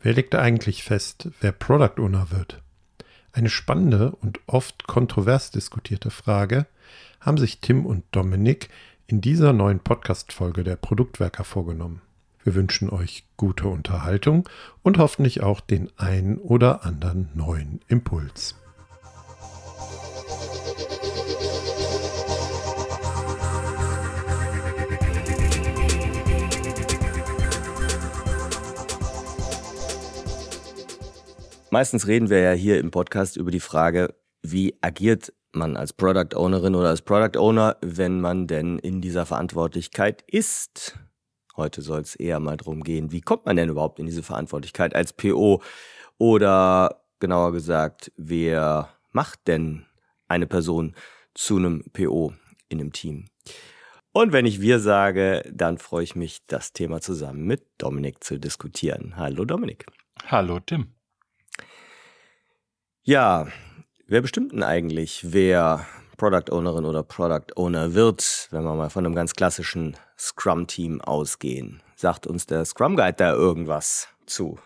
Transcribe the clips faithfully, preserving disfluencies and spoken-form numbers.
Wer legt eigentlich fest, wer Product Owner wird? Eine spannende und oft kontrovers diskutierte Frage haben sich Tim und Dominik in dieser neuen Podcast-Folge der Produktwerker vorgenommen. Wir wünschen euch gute Unterhaltung und hoffentlich auch den einen oder anderen neuen Impuls. Meistens reden wir ja hier im Podcast über die Frage, wie agiert man als Product Ownerin oder als Product Owner, wenn man denn in dieser Verantwortlichkeit ist. Heute soll es eher mal darum gehen, wie kommt man denn überhaupt in diese Verantwortlichkeit als P O? Oder genauer gesagt, wer macht denn eine Person zu einem P O in einem Team? Und wenn ich wir sage, dann freue ich mich, das Thema zusammen mit Dominik zu diskutieren. Hallo Dominik. Hallo Tim. Ja, wer bestimmt denn eigentlich, wer Product Ownerin oder Product Owner wird, wenn wir mal von einem ganz klassischen Scrum-Team ausgehen? Sagt uns der Scrum Guide da irgendwas zu?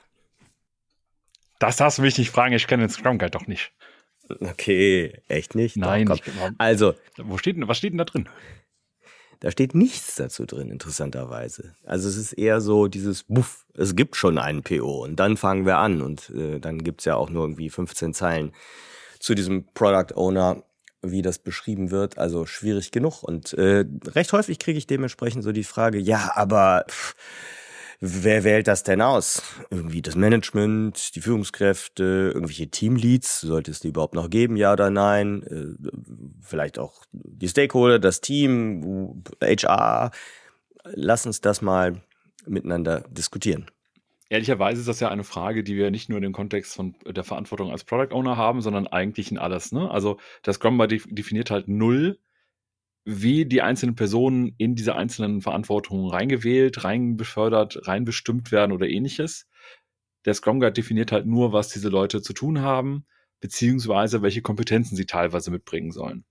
Das darfst du mich nicht fragen, ich kenne den Scrum Guide doch nicht. Okay, echt nicht? Nein, doch, ich, also, wo steht denn, was steht denn da drin? Da steht nichts dazu drin, interessanterweise. Also es ist eher so dieses, buff, es gibt schon einen P O und dann fangen wir an. Und äh, dann gibt's ja auch nur irgendwie fünfzehn Zeilen zu diesem Product Owner, wie das beschrieben wird. Also schwierig genug. Und äh, recht häufig kriege ich dementsprechend so die Frage, ja, aber pff, wer wählt das denn aus? Irgendwie das Management, die Führungskräfte, irgendwelche Teamleads, sollte es die überhaupt noch geben, ja oder nein? Äh, vielleicht auch die Stakeholder, das Team, H R. Lass uns das mal miteinander diskutieren. Ehrlicherweise ist das ja eine Frage, die wir nicht nur in dem Kontext von der Verantwortung als Product Owner haben, sondern eigentlich in alles. Ne? Also der Scrum Guide definiert halt null, wie die einzelnen Personen in diese einzelnen Verantwortungen reingewählt, reinbefördert, reinbestimmt werden oder ähnliches. Der Scrum Guide definiert halt nur, was diese Leute zu tun haben, beziehungsweise welche Kompetenzen sie teilweise mitbringen sollen.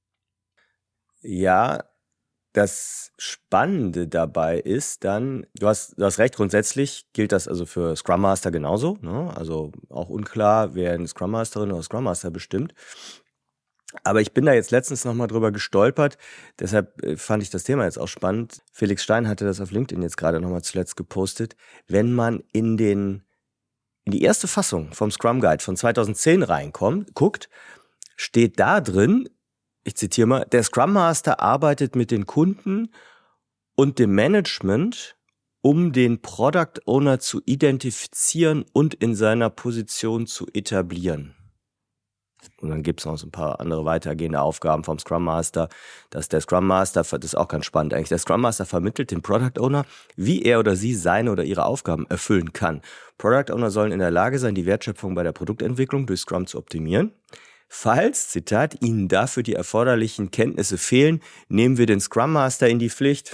Ja, das Spannende dabei ist dann, du hast, du hast recht, grundsätzlich gilt das also für Scrum Master genauso, ne? Also auch unklar, wer eine Scrum Masterin oder Scrum Master bestimmt. Aber ich bin da jetzt letztens nochmal drüber gestolpert, deshalb fand ich das Thema jetzt auch spannend. Felix Stein hatte das auf LinkedIn jetzt gerade nochmal zuletzt gepostet. Wenn man in den in die erste Fassung vom Scrum Guide von zweitausendzehn reinkommt, guckt, steht da drin, ich zitiere mal, der Scrum Master arbeitet mit den Kunden und dem Management, um den Product Owner zu identifizieren und in seiner Position zu etablieren. Und dann gibt es noch so ein paar andere weitergehende Aufgaben vom Scrum Master, dass der Scrum Master, das ist auch ganz spannend eigentlich, der Scrum Master vermittelt dem Product Owner, wie er oder sie seine oder ihre Aufgaben erfüllen kann. Product Owner sollen in der Lage sein, die Wertschöpfung bei der Produktentwicklung durch Scrum zu optimieren. Falls, Zitat, ihnen dafür die erforderlichen Kenntnisse fehlen, nehmen wir den Scrum Master in die Pflicht.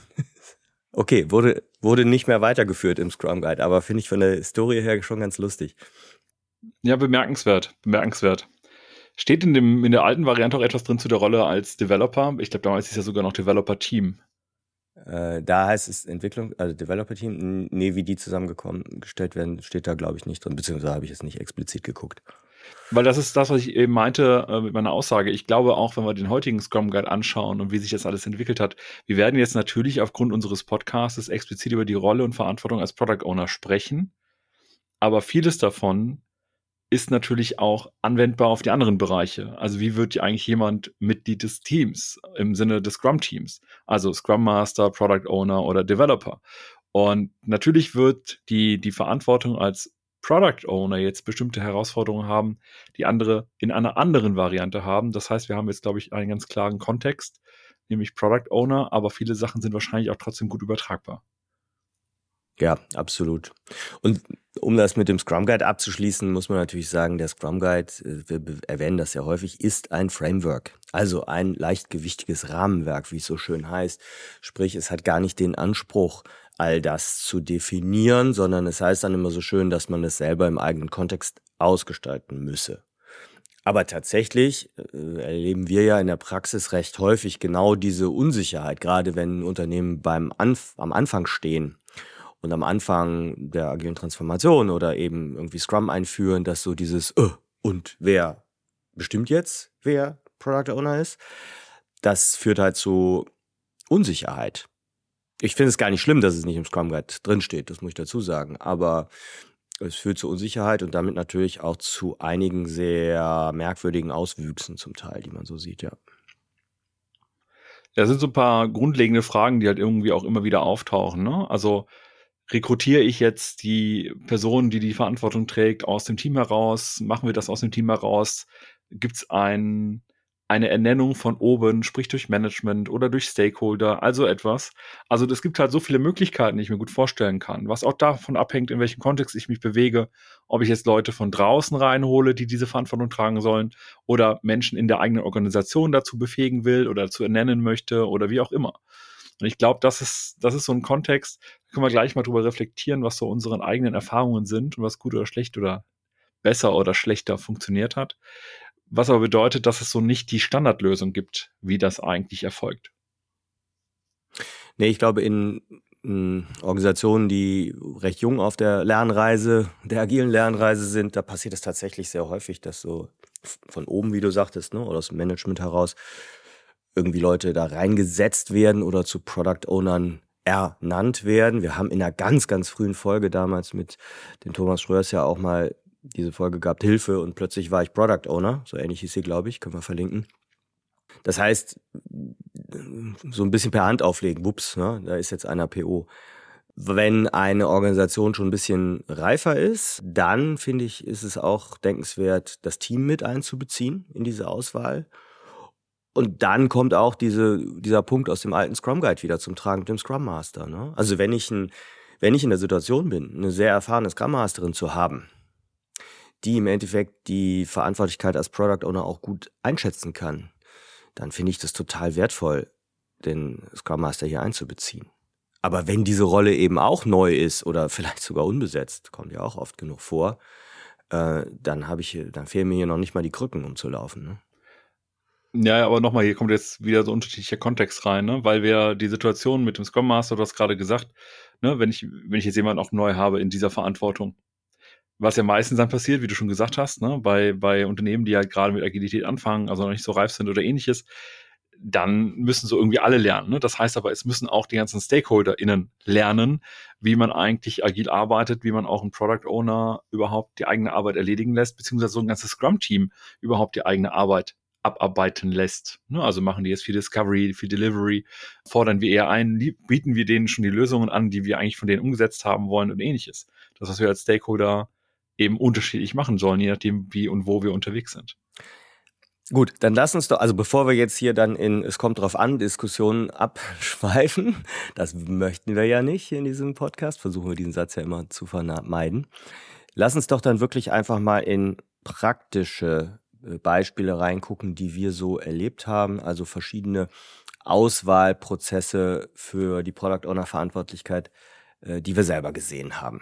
Okay, wurde, wurde nicht mehr weitergeführt im Scrum Guide, aber finde ich von der Historie her schon ganz lustig. Ja, bemerkenswert, bemerkenswert. Steht in, dem, in der alten Variante auch etwas drin zu der Rolle als Developer? Ich glaube, damals ist es ja sogar noch Developer-Team. Äh, da heißt es Entwicklung, also Developer-Team. Nee, wie die zusammengestellt werden, steht da, glaube ich, nicht drin. Beziehungsweise habe ich es nicht explizit geguckt. Weil das ist das, was ich eben meinte äh, mit meiner Aussage. Ich glaube auch, wenn wir den heutigen Scrum Guide anschauen und wie sich das alles entwickelt hat, wir werden jetzt natürlich aufgrund unseres Podcasts explizit über die Rolle und Verantwortung als Product Owner sprechen. Aber vieles davon ist natürlich auch anwendbar auf die anderen Bereiche. Also wie wird eigentlich jemand Mitglied des Teams im Sinne des Scrum-Teams? Also Scrum Master, Product Owner oder Developer. Und natürlich wird die, die Verantwortung als Product Owner jetzt bestimmte Herausforderungen haben, die andere in einer anderen Variante haben. Das heißt, wir haben jetzt, glaube ich, einen ganz klaren Kontext, nämlich Product Owner, aber viele Sachen sind wahrscheinlich auch trotzdem gut übertragbar. Ja, absolut. Und um das mit dem Scrum Guide abzuschließen, muss man natürlich sagen, der Scrum Guide, wir erwähnen das ja häufig, ist ein Framework. Also ein leichtgewichtiges Rahmenwerk, wie es so schön heißt. Sprich, es hat gar nicht den Anspruch, all das zu definieren, sondern es heißt dann immer so schön, dass man es selber im eigenen Kontext ausgestalten müsse. Aber tatsächlich äh, erleben wir ja in der Praxis recht häufig genau diese Unsicherheit, gerade wenn Unternehmen beim Anf- am Anfang stehen Und am Anfang der agilen Transformation oder eben irgendwie Scrum einführen, dass so dieses äh, und wer bestimmt jetzt, wer Product Owner ist, das führt halt zu Unsicherheit. Ich finde es gar nicht schlimm, dass es nicht im Scrum Guide drinsteht, das muss ich dazu sagen, aber es führt zu Unsicherheit und damit natürlich auch zu einigen sehr merkwürdigen Auswüchsen zum Teil, die man so sieht, ja. Ja, das sind so ein paar grundlegende Fragen, die halt irgendwie auch immer wieder auftauchen, ne? Also rekrutiere ich jetzt die Person, die die Verantwortung trägt, aus dem Team heraus? Machen wir das aus dem Team heraus? Gibt es ein, eine Ernennung von oben, sprich durch Management oder durch Stakeholder, also etwas? Also es gibt halt so viele Möglichkeiten, die ich mir gut vorstellen kann, was auch davon abhängt, in welchem Kontext ich mich bewege, ob ich jetzt Leute von draußen reinhole, die diese Verantwortung tragen sollen oder Menschen in der eigenen Organisation dazu befähigen will oder dazu ernennen möchte oder wie auch immer. Und ich glaube, das ist, das ist so ein Kontext, da können wir gleich mal drüber reflektieren, was so unsere eigenen Erfahrungen sind und was gut oder schlecht oder besser oder schlechter funktioniert hat. Was aber bedeutet, dass es so nicht die Standardlösung gibt, wie das eigentlich erfolgt. Nee, ich glaube, in, in Organisationen, die recht jung auf der Lernreise, der agilen Lernreise sind, da passiert es tatsächlich sehr häufig, dass so von oben, wie du sagtest, ne, oder aus dem Management heraus, irgendwie Leute da reingesetzt werden oder zu Product Ownern ernannt werden. Wir haben in einer ganz, ganz frühen Folge damals mit dem Thomas Schröers ja auch mal diese Folge gehabt, Hilfe, und plötzlich war ich Product Owner. So ähnlich hieß sie, glaube ich, können wir verlinken. Das heißt, so ein bisschen per Hand auflegen, wups, ne, da ist jetzt einer P O. Wenn eine Organisation schon ein bisschen reifer ist, dann finde ich, ist es auch denkenswert, das Team mit einzubeziehen in diese Auswahl. Und dann kommt auch diese, dieser Punkt aus dem alten Scrum Guide wieder zum Tragen mit dem Scrum Master. Ne? Also wenn ich, ein, wenn ich in der Situation bin, eine sehr erfahrene Scrum Masterin zu haben, die im Endeffekt die Verantwortlichkeit als Product Owner auch gut einschätzen kann, dann finde ich das total wertvoll, den Scrum Master hier einzubeziehen. Aber wenn diese Rolle eben auch neu ist oder vielleicht sogar unbesetzt, kommt ja auch oft genug vor, äh, dann habe ich, dann fehlen mir hier noch nicht mal die Krücken, um zu laufen. Ne? Ja, aber nochmal, hier kommt jetzt wieder so unterschiedlicher Kontext rein, ne? Weil wir die Situation mit dem Scrum Master, du hast gerade gesagt, ne, wenn ich, wenn ich jetzt jemanden auch neu habe in dieser Verantwortung, was ja meistens dann passiert, wie du schon gesagt hast, ne, bei, bei Unternehmen, die halt gerade mit Agilität anfangen, also noch nicht so reif sind oder ähnliches, dann müssen so irgendwie alle lernen. Ne? Das heißt aber, es müssen auch die ganzen StakeholderInnen lernen, wie man eigentlich agil arbeitet, wie man auch einen Product Owner überhaupt die eigene Arbeit erledigen lässt, beziehungsweise so ein ganzes Scrum-Team überhaupt die eigene Arbeit abarbeiten lässt. Ne? Also machen die jetzt viel Discovery, viel Delivery, fordern wir eher ein, bieten wir denen schon die Lösungen an, die wir eigentlich von denen umgesetzt haben wollen und ähnliches. Das, was wir als Stakeholder eben unterschiedlich machen sollen, je nachdem, wie und wo wir unterwegs sind. Gut, dann lass uns doch, also bevor wir jetzt hier dann in es kommt drauf an, Diskussionen abschweifen, das möchten wir ja nicht in diesem Podcast, versuchen wir diesen Satz ja immer zu vermeiden. Lass uns doch dann wirklich einfach mal in praktische Beispiele reingucken, die wir so erlebt haben, also verschiedene Auswahlprozesse für die Product Owner Verantwortlichkeit, die wir selber gesehen haben.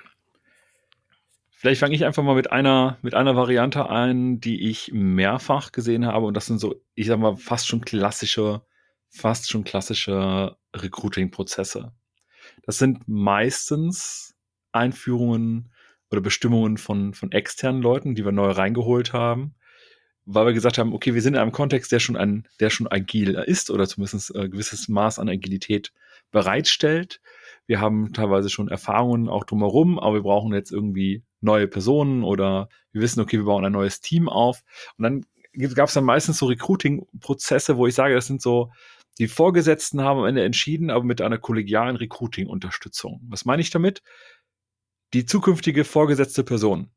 Vielleicht fange ich einfach mal mit einer, mit einer Variante ein, die ich mehrfach gesehen habe. Und das sind so, ich sag mal, fast schon klassische, fast schon klassische Recruiting-Prozesse. Das sind meistens Einführungen oder Bestimmungen von, von externen Leuten, die wir neu reingeholt haben, weil wir gesagt haben, okay, wir sind in einem Kontext, der schon ein, der schon agil ist oder zumindest ein gewisses Maß an Agilität bereitstellt. Wir haben teilweise schon Erfahrungen auch drumherum, aber wir brauchen jetzt irgendwie neue Personen oder wir wissen, okay, wir bauen ein neues Team auf. Und dann gab es dann meistens so Recruiting-Prozesse, wo ich sage, das sind so, die Vorgesetzten haben am Ende entschieden, aber mit einer kollegialen Recruiting-Unterstützung. Was meine ich damit? Die zukünftige vorgesetzte Person.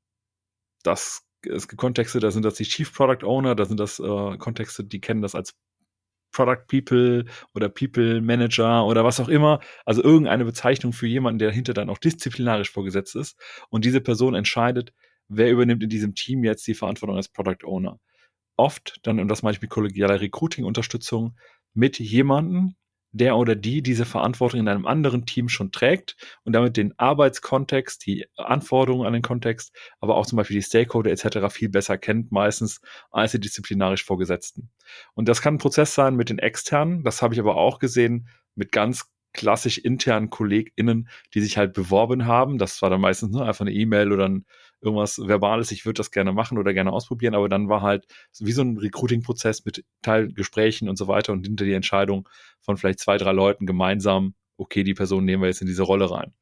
Das es gibt Kontexte, da sind das die Chief Product Owner, da sind das äh, Kontexte, die kennen das als Product People oder People Manager oder was auch immer. Also irgendeine Bezeichnung für jemanden, der dahinter dann auch disziplinarisch vorgesetzt ist. Und diese Person entscheidet, wer übernimmt in diesem Team jetzt die Verantwortung als Product Owner. Oft dann, und das meine ich mit kollegialer Recruiting-Unterstützung, mit jemandem, der oder die diese Verantwortung in einem anderen Team schon trägt und damit den Arbeitskontext, die Anforderungen an den Kontext, aber auch zum Beispiel die Stakeholder et cetera viel besser kennt meistens als die disziplinarisch Vorgesetzten. Und das kann ein Prozess sein mit den Externen, das habe ich aber auch gesehen mit ganz klassisch internen KollegInnen, die sich halt beworben haben. Das war dann meistens nur einfach eine E-Mail oder ein, irgendwas Verbales, ich würde das gerne machen oder gerne ausprobieren, aber dann war halt wie so ein Recruiting-Prozess mit Teilgesprächen und so weiter und hinter die Entscheidung von vielleicht zwei, drei Leuten gemeinsam, okay, die Person nehmen wir jetzt in diese Rolle rein.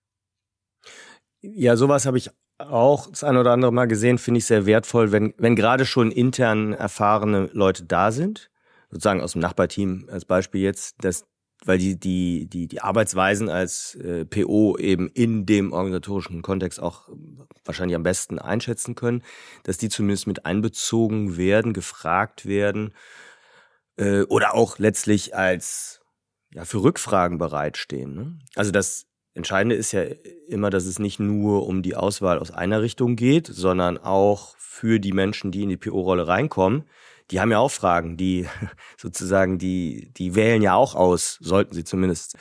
Ja, sowas habe ich auch das ein oder andere Mal gesehen, finde ich sehr wertvoll, wenn, wenn gerade schon intern erfahrene Leute da sind, sozusagen aus dem Nachbarteam als Beispiel jetzt, dass weil die die die die Arbeitsweisen als äh, P O eben in dem organisatorischen Kontext auch wahrscheinlich am besten einschätzen können, dass die zumindest mit einbezogen werden, gefragt werden äh, oder auch letztlich als ja für Rückfragen bereitstehen. Ne? Also das Entscheidende ist ja immer, dass es nicht nur um die Auswahl aus einer Richtung geht, sondern auch für die Menschen, die in die P O-Rolle reinkommen. Die haben ja auch Fragen, die sozusagen, die, die wählen ja auch aus, sollten sie zumindest,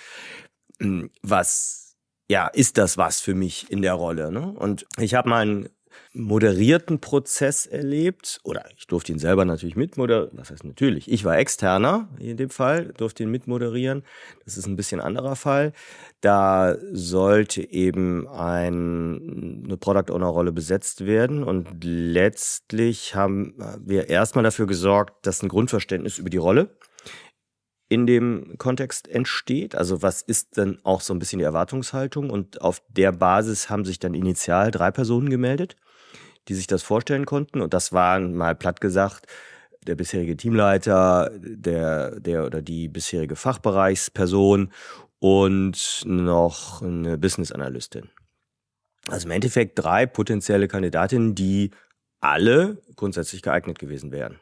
was, ja, ist das was für mich in der Rolle, ne? Und ich habe mal einen moderierten Prozess erlebt, oder ich durfte ihn selber natürlich mitmoderieren, was heißt natürlich, ich war Externer in dem Fall, durfte ihn mitmoderieren, das ist ein bisschen anderer Fall. Da sollte eben ein, eine Product-Owner-Rolle besetzt werden und letztlich haben wir erstmal dafür gesorgt, dass ein Grundverständnis über die Rolle in dem Kontext entsteht. Also was ist denn auch so ein bisschen die Erwartungshaltung? Und auf der Basis haben sich dann initial drei Personen gemeldet, die sich das vorstellen konnten. Und das waren mal platt gesagt der bisherige Teamleiter, der, der oder die bisherige Fachbereichsperson und noch eine Business-Analystin. Also im Endeffekt drei potenzielle Kandidatinnen, die alle grundsätzlich geeignet gewesen wären.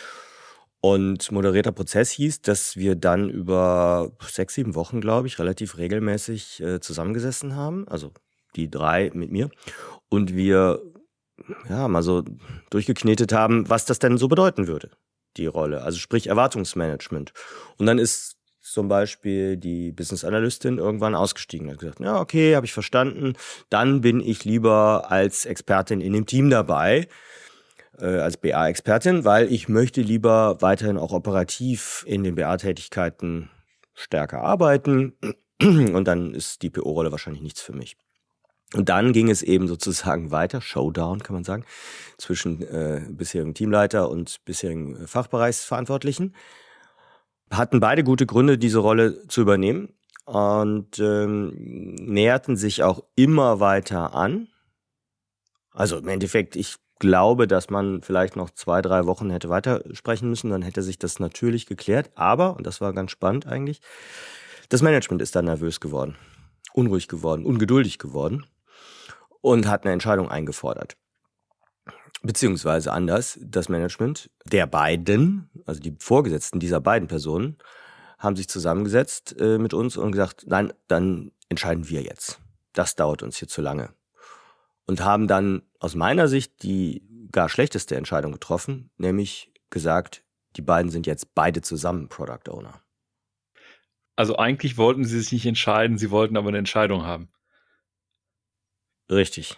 Und moderierter Prozess hieß, dass wir dann über sechs, sieben Wochen, glaube ich, relativ regelmäßig äh, zusammengesessen haben. Also die drei mit mir. Und wir ja mal so durchgeknetet haben, was das denn so bedeuten würde, die Rolle. Also sprich Erwartungsmanagement. Und dann ist zum Beispiel die Business Analystin irgendwann ausgestiegen und hat gesagt, ja, okay, habe ich verstanden. Dann bin ich lieber als Expertin in dem Team dabei, äh, als B A-Expertin, weil ich möchte lieber weiterhin auch operativ in den B A-Tätigkeiten stärker arbeiten. Und dann ist die P O-Rolle wahrscheinlich nichts für mich. Und dann ging es eben sozusagen weiter, Showdown kann man sagen, zwischen äh, bisherigen Teamleiter und bisherigen Fachbereichsverantwortlichen. Hatten beide gute Gründe, diese Rolle zu übernehmen und ähm, näherten sich auch immer weiter an. Also im Endeffekt, ich glaube, dass man vielleicht noch zwei, drei Wochen hätte weitersprechen müssen, dann hätte sich das natürlich geklärt. Aber, und das war ganz spannend eigentlich, das Management ist dann nervös geworden, unruhig geworden, ungeduldig geworden und hat eine Entscheidung eingefordert. Beziehungsweise anders, das Management der beiden, also die Vorgesetzten dieser beiden Personen, haben sich zusammengesetzt äh, mit uns und gesagt, nein, dann entscheiden wir jetzt. Das dauert uns hier zu lange. Und haben dann aus meiner Sicht die gar schlechteste Entscheidung getroffen, nämlich gesagt, die beiden sind jetzt beide zusammen Product Owner. Also eigentlich wollten sie sich nicht entscheiden, sie wollten aber eine Entscheidung haben. Richtig.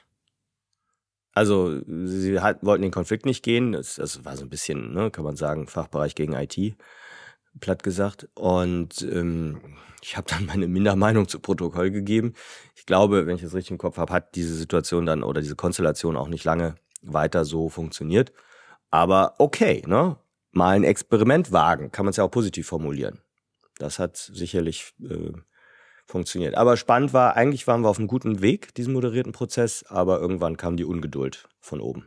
Also sie hat, wollten den Konflikt nicht gehen, das, das war so ein bisschen, ne, kann man sagen, Fachbereich gegen I T, platt gesagt. Und ähm, ich habe dann meine Mindermeinung zu Protokoll gegeben. Ich glaube, wenn ich das richtig im Kopf habe, hat diese Situation dann oder diese Konstellation auch nicht lange weiter so funktioniert. Aber okay, ne, mal ein Experiment wagen, kann man es ja auch positiv formulieren. Das hat sicherlich äh, funktioniert. Aber spannend war, eigentlich waren wir auf einem guten Weg, diesen moderierten Prozess, aber irgendwann kam die Ungeduld von oben.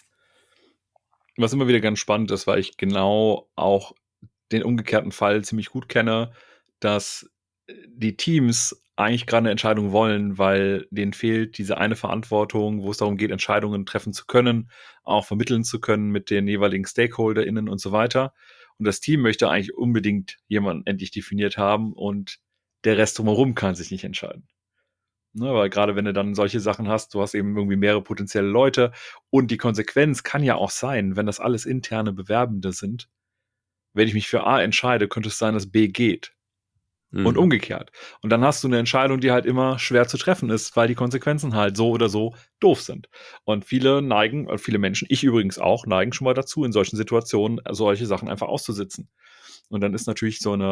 Was immer wieder ganz spannend ist, weil ich genau auch den umgekehrten Fall ziemlich gut kenne, dass die Teams eigentlich gerade eine Entscheidung wollen, weil denen fehlt diese eine Verantwortung, wo es darum geht, Entscheidungen treffen zu können, auch vermitteln zu können mit den jeweiligen StakeholderInnen und so weiter. Und das Team möchte eigentlich unbedingt jemanden endlich definiert haben und der Rest drumherum kann sich nicht entscheiden. Ne, weil gerade wenn du dann solche Sachen hast, du hast eben irgendwie mehrere potenzielle Leute und die Konsequenz kann ja auch sein, wenn das alles interne Bewerbende sind, wenn ich mich für A entscheide, könnte es sein, dass B geht. Mhm. Und umgekehrt. Und dann hast du eine Entscheidung, die halt immer schwer zu treffen ist, weil die Konsequenzen halt so oder so doof sind. Und viele neigen, viele Menschen, ich übrigens auch, neigen schon mal dazu, in solchen Situationen solche Sachen einfach auszusitzen. Und dann ist natürlich so eine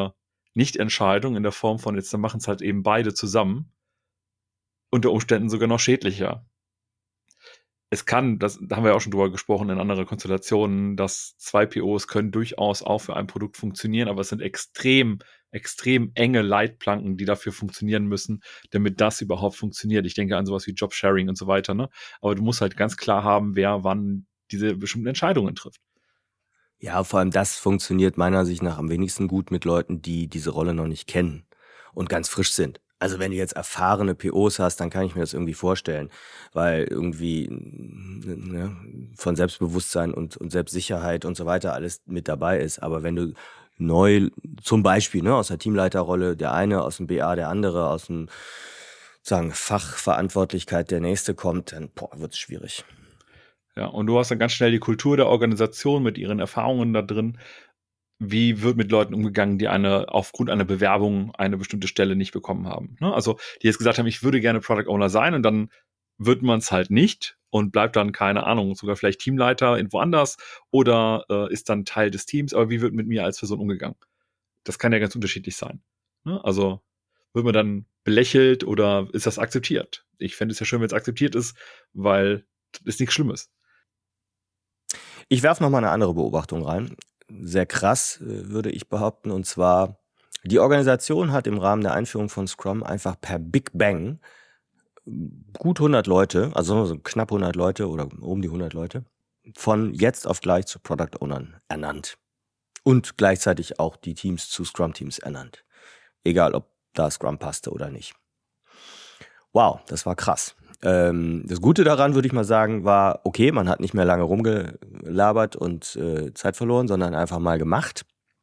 Nichtentscheidung in der Form von, jetzt dann machen es halt eben beide zusammen, unter Umständen sogar noch schädlicher. Es kann, das, da haben wir auch schon drüber gesprochen in anderen Konstellationen, dass zwei P Os können durchaus auch für ein Produkt funktionieren, aber es sind extrem, extrem enge Leitplanken, die dafür funktionieren müssen, damit das überhaupt funktioniert. Ich denke an sowas wie Jobsharing und so weiter, ne? Aber du musst halt ganz klar haben, wer wann diese bestimmten Entscheidungen trifft. Ja, vor allem das funktioniert meiner Sicht nach am wenigsten gut mit Leuten, die diese Rolle noch nicht kennen und ganz frisch sind. Also wenn du jetzt erfahrene P Os hast, dann kann ich mir das irgendwie vorstellen, weil irgendwie ne, von Selbstbewusstsein und, und Selbstsicherheit und so weiter alles mit dabei ist. Aber wenn du neu, zum Beispiel ne, aus der Teamleiterrolle, der eine, aus dem B A der andere, aus dem sagen Fachverantwortlichkeit der nächste kommt, dann wird es schwierig. Ja, und du hast dann ganz schnell die Kultur der Organisation mit ihren Erfahrungen da drin. Wie wird mit Leuten umgegangen, die eine aufgrund einer Bewerbung eine bestimmte Stelle nicht bekommen haben? Ne? Also die jetzt gesagt haben, ich würde gerne Product Owner sein und dann wird man es halt nicht und bleibt dann, keine Ahnung, sogar vielleicht Teamleiter irgendwo anders oder äh, ist dann Teil des Teams, aber wie wird mit mir als Person umgegangen? Das kann ja ganz unterschiedlich sein. Ne? Also wird man dann belächelt oder ist das akzeptiert? Ich fände es ja schön, wenn es akzeptiert ist, weil es nichts Schlimmes. Ich werfe noch mal eine andere Beobachtung rein. Sehr krass, würde ich behaupten. Und zwar, die Organisation hat im Rahmen der Einführung von Scrum einfach per Big Bang gut hundert Leute, also so knapp hundert Leute oder um die hundert Leute, von jetzt auf gleich zu Product Ownern ernannt. Und gleichzeitig auch die Teams zu Scrum-Teams ernannt. Egal, ob da Scrum passte oder nicht. Wow, das war krass. Ähm, das Gute daran, würde ich mal sagen, war, okay, man hat nicht mehr lange rumgelabert und äh, Zeit verloren, sondern einfach mal gemacht.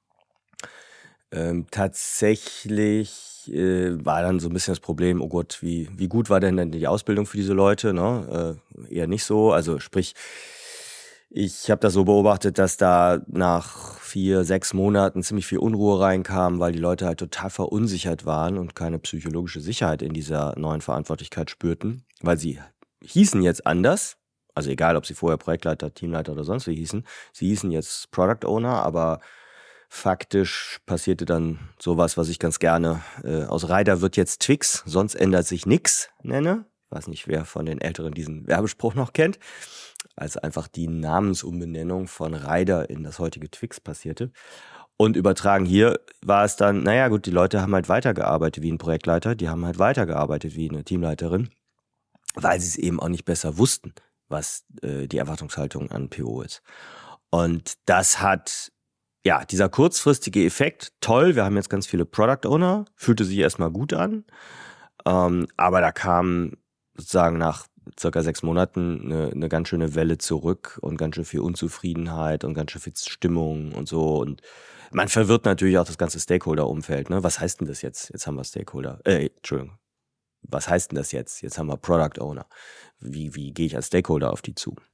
Ähm, tatsächlich äh, war dann so ein bisschen das Problem, oh Gott, wie, wie gut war denn denn die Ausbildung für diese Leute? Ne? Äh, eher nicht so, also sprich, ich habe das so beobachtet, dass da nach vier, sechs Monaten ziemlich viel Unruhe reinkam, weil die Leute halt total verunsichert waren und keine psychologische Sicherheit in dieser neuen Verantwortlichkeit spürten, weil sie hießen jetzt anders, also egal, ob sie vorher Projektleiter, Teamleiter oder sonst wie hießen, sie hießen jetzt Product Owner, aber faktisch passierte dann sowas, was ich ganz gerne äh, aus Rider wird jetzt Twix, sonst ändert sich nix nenne. Ich weiß nicht, wer von den Älteren diesen Werbespruch noch kennt. Als einfach die Namensumbenennung von Rider in das heutige Twix passierte. Und übertragen hier war es dann, naja gut, die Leute haben halt weitergearbeitet wie ein Projektleiter, die haben halt weitergearbeitet wie eine Teamleiterin, weil sie es eben auch nicht besser wussten, was äh, die Erwartungshaltung an P O ist. Und das hat, ja, dieser kurzfristige Effekt, toll, wir haben jetzt ganz viele Product Owner, fühlte sich erstmal gut an, ähm, aber da kam sozusagen nach circa sechs Monaten eine, eine ganz schöne Welle zurück und ganz schön viel Unzufriedenheit und ganz schön viel Stimmung und so. Und man verwirrt natürlich auch das ganze Stakeholder-Umfeld. Ne? Was heißt denn das jetzt? Jetzt haben wir Stakeholder. Äh, Entschuldigung. Was heißt denn das jetzt? Jetzt haben wir Product Owner. Wie, wie gehe ich als Stakeholder auf die zu?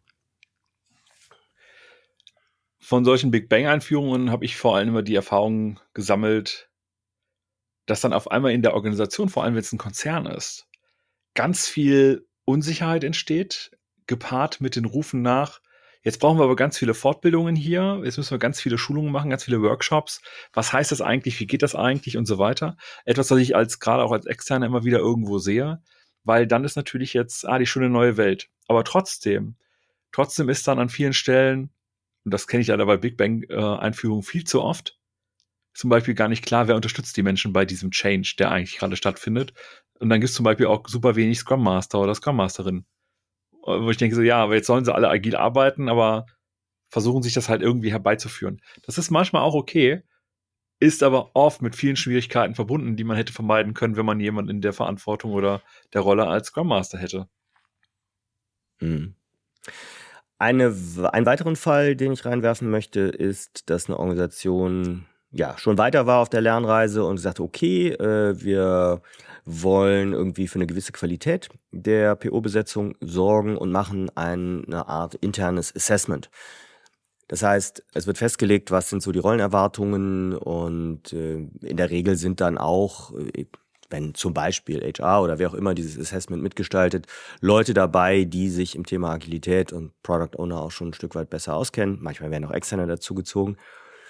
Von solchen Big Bang-Einführungen habe ich vor allem immer die Erfahrung gesammelt, dass dann auf einmal in der Organisation, vor allem wenn es ein Konzern ist, ganz viel Unsicherheit entsteht, gepaart mit den Rufen nach, jetzt brauchen wir aber ganz viele Fortbildungen hier, jetzt müssen wir ganz viele Schulungen machen, ganz viele Workshops, was heißt das eigentlich, wie geht das eigentlich und so weiter. Etwas, was ich als gerade auch als Externer immer wieder irgendwo sehe, weil dann ist natürlich jetzt, ah, die schöne neue Welt. Aber trotzdem, trotzdem ist dann an vielen Stellen, und das kenne ich leider bei Big Bang-Einführungen viel zu oft, zum Beispiel gar nicht klar, wer unterstützt die Menschen bei diesem Change, der eigentlich gerade stattfindet. Und dann gibt es zum Beispiel auch super wenig Scrum Master oder Scrum Masterin. Wo ich denke so, ja, aber jetzt sollen sie alle agil arbeiten, aber versuchen sich das halt irgendwie herbeizuführen. Das ist manchmal auch okay, ist aber oft mit vielen Schwierigkeiten verbunden, die man hätte vermeiden können, wenn man jemanden in der Verantwortung oder der Rolle als Scrum Master hätte. Hm. Eine, einen weiteren Fall, den ich reinwerfen möchte, ist, dass eine Organisation ja schon weiter war auf der Lernreise und sagte, okay, äh, wir wollen irgendwie für eine gewisse Qualität der P O-Besetzung sorgen und machen eine Art internes Assessment. Das heißt, es wird festgelegt, was sind so die Rollenerwartungen und äh, in der Regel sind dann auch, äh, wenn zum Beispiel H R oder wer auch immer dieses Assessment mitgestaltet, Leute dabei, die sich im Thema Agilität und Product Owner auch schon ein Stück weit besser auskennen. Manchmal werden auch Externe dazugezogen.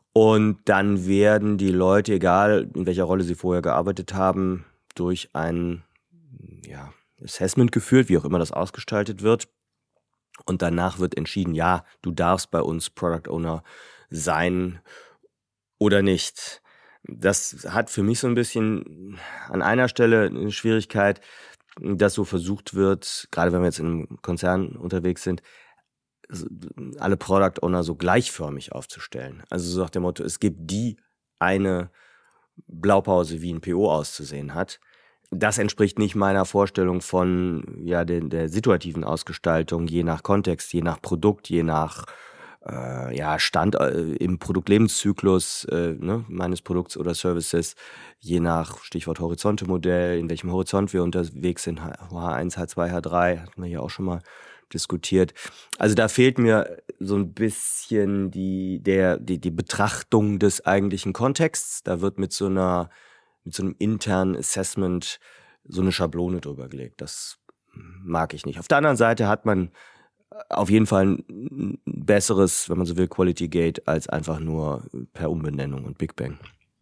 Und dann werden die Leute, egal in welcher Rolle sie vorher gearbeitet haben, durch ein ja, Assessment geführt, wie auch immer das ausgestaltet wird. Und danach wird entschieden, ja, du darfst bei uns Product Owner sein oder nicht. Das hat für mich so ein bisschen an einer Stelle eine Schwierigkeit, dass so versucht wird, gerade wenn wir jetzt in einem Konzern unterwegs sind, alle Product Owner so gleichförmig aufzustellen. Also so nach dem Motto, es gibt die eine Blaupause, wie ein P O auszusehen hat. Das entspricht nicht meiner Vorstellung von ja den, der situativen Ausgestaltung, je nach Kontext, je nach Produkt, je nach äh, ja Stand äh, im Produktlebenszyklus äh, ne, meines Produkts oder Services, je nach Stichwort Horizonte-Modell, in welchem Horizont wir unterwegs sind, H eins, H zwei, H drei, hatten wir hier auch schon mal diskutiert. Also da fehlt mir so ein bisschen die der die die Betrachtung des eigentlichen Kontexts. Da wird mit so einer mit so einem internen Assessment so eine Schablone drüber gelegt. Das mag ich nicht. Auf der anderen Seite hat man auf jeden Fall ein besseres, wenn man so will, Quality Gate als einfach nur per Umbenennung und Big Bang.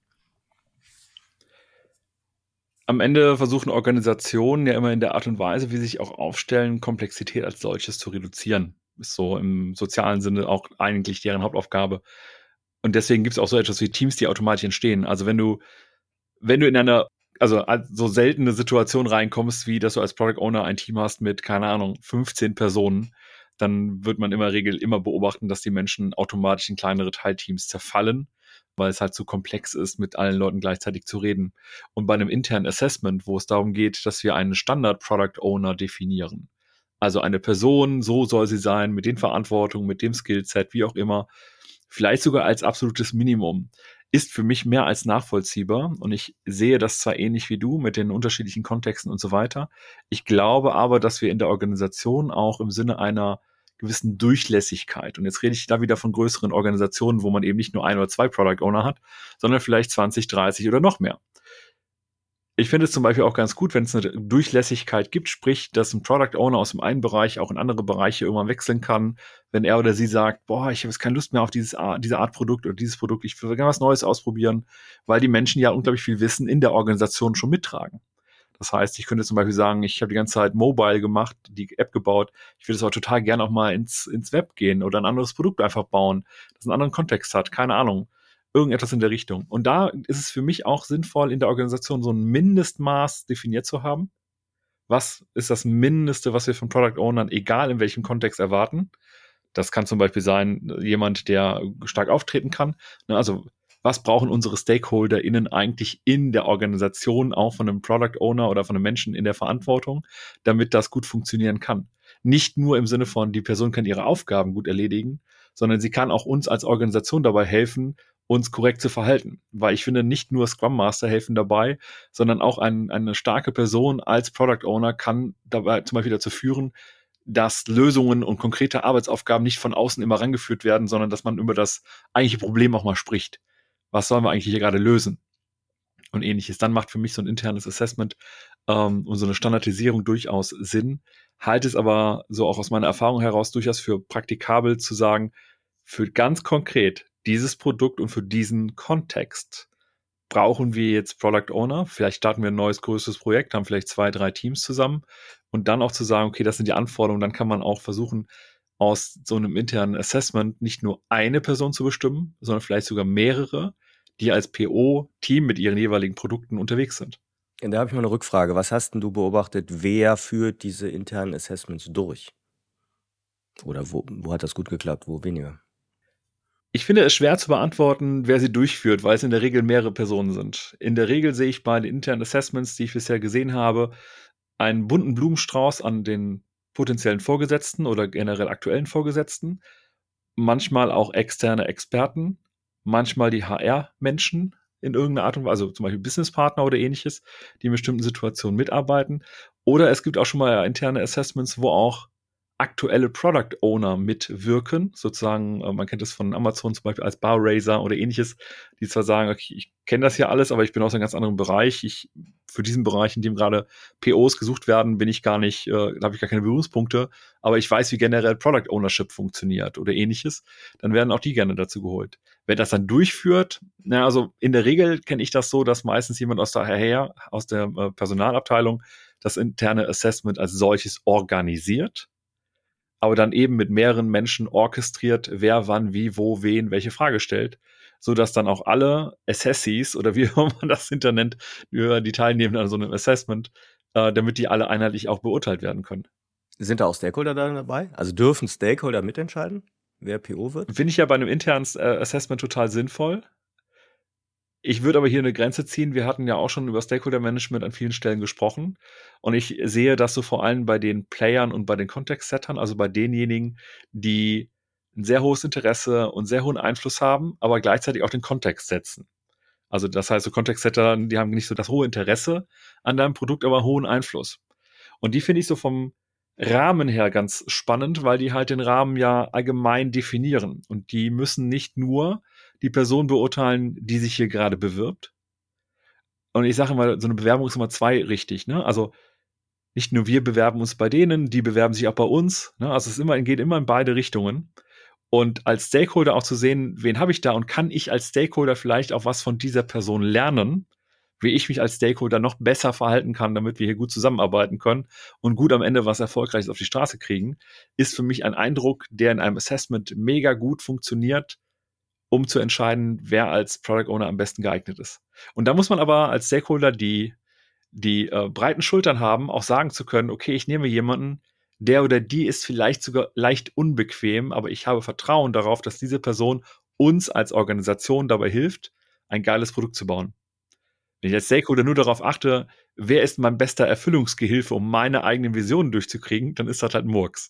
Am Ende versuchen Organisationen ja immer in der Art und Weise, wie sie sich auch aufstellen, Komplexität als solches zu reduzieren. Ist so im sozialen Sinne auch eigentlich deren Hauptaufgabe. Und deswegen gibt es auch so etwas wie Teams, die automatisch entstehen. Also wenn du, wenn du in einer, also so seltene Situation reinkommst, wie dass du als Product Owner ein Team hast mit, keine Ahnung, fünfzehn Personen, dann wird man in der Regel immer beobachten, dass die Menschen automatisch in kleinere Teilteams zerfallen, weil es halt zu komplex ist, mit allen Leuten gleichzeitig zu reden. Und bei einem internen Assessment, wo es darum geht, dass wir einen Standard-Product-Owner definieren, also eine Person, so soll sie sein, mit den Verantwortungen, mit dem Skillset, wie auch immer, vielleicht sogar als absolutes Minimum, ist für mich mehr als nachvollziehbar. Und ich sehe das zwar ähnlich wie du mit den unterschiedlichen Kontexten und so weiter. Ich glaube aber, dass wir in der Organisation auch im Sinne einer gewissen Durchlässigkeit, und jetzt rede ich da wieder von größeren Organisationen, wo man eben nicht nur ein oder zwei Product Owner hat, sondern vielleicht zwanzig, dreißig oder noch mehr. Ich finde es zum Beispiel auch ganz gut, wenn es eine Durchlässigkeit gibt, sprich, dass ein Product Owner aus dem einen Bereich auch in andere Bereiche irgendwann wechseln kann, wenn er oder sie sagt, boah, ich habe jetzt keine Lust mehr auf dieses Art, diese Art Produkt oder dieses Produkt, ich will gerne was Neues ausprobieren, weil die Menschen ja unglaublich viel Wissen in der Organisation schon mittragen. Das heißt, ich könnte zum Beispiel sagen, ich habe die ganze Zeit Mobile gemacht, die App gebaut, ich würde es auch total gerne auch mal ins, ins Web gehen oder ein anderes Produkt einfach bauen, das einen anderen Kontext hat, keine Ahnung. Irgendetwas in der Richtung. Und da ist es für mich auch sinnvoll, in der Organisation so ein Mindestmaß definiert zu haben. Was ist das Mindeste, was wir von Product Ownern, egal in welchem Kontext, erwarten? Das kann zum Beispiel sein, jemand, der stark auftreten kann. Also, was brauchen unsere StakeholderInnen eigentlich in der Organisation, auch von einem Product Owner oder von einem Menschen in der Verantwortung, damit das gut funktionieren kann? Nicht nur im Sinne von, die Person kann ihre Aufgaben gut erledigen, sondern sie kann auch uns als Organisation dabei helfen, uns korrekt zu verhalten. Weil ich finde, nicht nur Scrum Master helfen dabei, sondern auch ein, eine starke Person als Product Owner kann dabei zum Beispiel dazu führen, dass Lösungen und konkrete Arbeitsaufgaben nicht von außen immer rangeführt werden, sondern dass man über das eigentliche Problem auch mal spricht. Was sollen wir eigentlich hier gerade lösen? Und ähnliches. Dann macht für mich so ein internes Assessment ähm, und so eine Standardisierung durchaus Sinn. Halte es aber so auch aus meiner Erfahrung heraus durchaus für praktikabel zu sagen, für ganz konkret dieses Produkt und für diesen Kontext brauchen wir jetzt Product Owner. Vielleicht starten wir ein neues, größeres Projekt, haben vielleicht zwei, drei Teams zusammen und dann auch zu sagen, okay, das sind die Anforderungen. Dann kann man auch versuchen, aus so einem internen Assessment nicht nur eine Person zu bestimmen, sondern vielleicht sogar mehrere, die als P O-Team mit ihren jeweiligen Produkten unterwegs sind. Ja, da habe ich mal eine Rückfrage. Was hast denn du beobachtet? Wer führt diese internen Assessments durch? Oder wo, wo hat das gut geklappt, wo weniger? Ich finde es schwer zu beantworten, wer sie durchführt, weil es in der Regel mehrere Personen sind. In der Regel sehe ich bei den internen Assessments, die ich bisher gesehen habe, einen bunten Blumenstrauß an den potenziellen Vorgesetzten oder generell aktuellen Vorgesetzten, manchmal auch externe Experten, manchmal die H R-Menschen in irgendeiner Art und Weise, also zum Beispiel Businesspartner oder ähnliches, die in bestimmten Situationen mitarbeiten. Oder es gibt auch schon mal interne Assessments, wo auch aktuelle Product Owner mitwirken, sozusagen, äh, man kennt das von Amazon zum Beispiel als Barraiser oder ähnliches, die zwar sagen, okay, ich kenne das hier alles, aber ich bin aus einem ganz anderen Bereich, ich, für diesen Bereich, in dem gerade P Os gesucht werden, bin ich gar nicht, äh, da habe ich gar keine Berührungspunkte, aber ich weiß, wie generell Product Ownership funktioniert oder ähnliches, dann werden auch die gerne dazu geholt. Wer das dann durchführt, na, also in der Regel kenne ich das so, dass meistens jemand aus der, aus der äh, Personalabteilung das interne Assessment als solches organisiert, aber dann eben mit mehreren Menschen orchestriert, wer wann, wie, wo, wen, welche Frage stellt, so dass dann auch alle Assessees oder wie man das hinter nennt, die teilnehmen an so einem Assessment, äh, damit die alle einheitlich auch beurteilt werden können. Sind da auch Stakeholder da dabei? Also dürfen Stakeholder mitentscheiden, wer P O wird? Finde ich ja bei einem internen äh, Assessment total sinnvoll. Ich würde aber hier eine Grenze ziehen. Wir hatten ja auch schon über Stakeholder Management an vielen Stellen gesprochen. Und ich sehe das so vor allem bei den Playern und bei den Context-Settern, also bei denjenigen, die ein sehr hohes Interesse und sehr hohen Einfluss haben, aber gleichzeitig auch den Kontext setzen. Also das heißt, so Context-Setter, die haben nicht so das hohe Interesse an deinem Produkt, aber hohen Einfluss. Und die finde ich so vom Rahmen her ganz spannend, weil die halt den Rahmen ja allgemein definieren. Und die müssen nicht nur die Person beurteilen, die sich hier gerade bewirbt. Und ich sage mal, so eine Bewerbung ist immer zwei richtig, ne? Also nicht nur wir bewerben uns bei denen, die bewerben sich auch bei uns, ne? Also es ist immer, geht immer in beide Richtungen. Und als Stakeholder auch zu sehen, wen habe ich da und kann ich als Stakeholder vielleicht auch was von dieser Person lernen, wie ich mich als Stakeholder noch besser verhalten kann, damit wir hier gut zusammenarbeiten können und gut am Ende was Erfolgreiches auf die Straße kriegen, ist für mich ein Eindruck, der in einem Assessment mega gut funktioniert, um zu entscheiden, wer als Product Owner am besten geeignet ist. Und da muss man aber als Stakeholder die, die äh, breiten Schultern haben, auch sagen zu können, okay, ich nehme jemanden, der oder die ist vielleicht sogar leicht unbequem, aber ich habe Vertrauen darauf, dass diese Person uns als Organisation dabei hilft, ein geiles Produkt zu bauen. Wenn ich als Stakeholder nur darauf achte, wer ist mein bester Erfüllungsgehilfe, um meine eigenen Visionen durchzukriegen, dann ist das halt Murks.